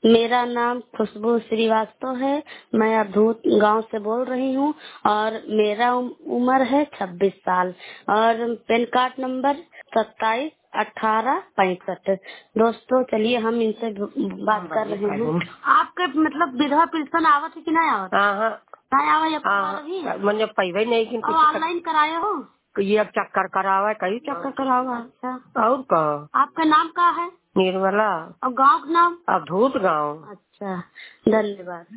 मेरा नाम खुशबू श्रीवास्तव है। मैं अवधूत गांव से बोल रही हूँ और मेरा उम्र है 26 साल और पैन कार्ड नंबर 271865। दोस्तों चलिए हम इनसे बात कर रहे हैं। आपके मतलब विधवा पेंशन आवत है कि नहीं आवत? नहीं आवा या अभी मैंने पैसा नहीं कि ऑनलाइन कराए हो? ये अब चक्कर करावा, कई चक्कर करावा। अच्छा और का? आपका नाम क्या है? निर्मला। और गाँव का नाम? अवधूत गाँव। अच्छा धन्यवाद।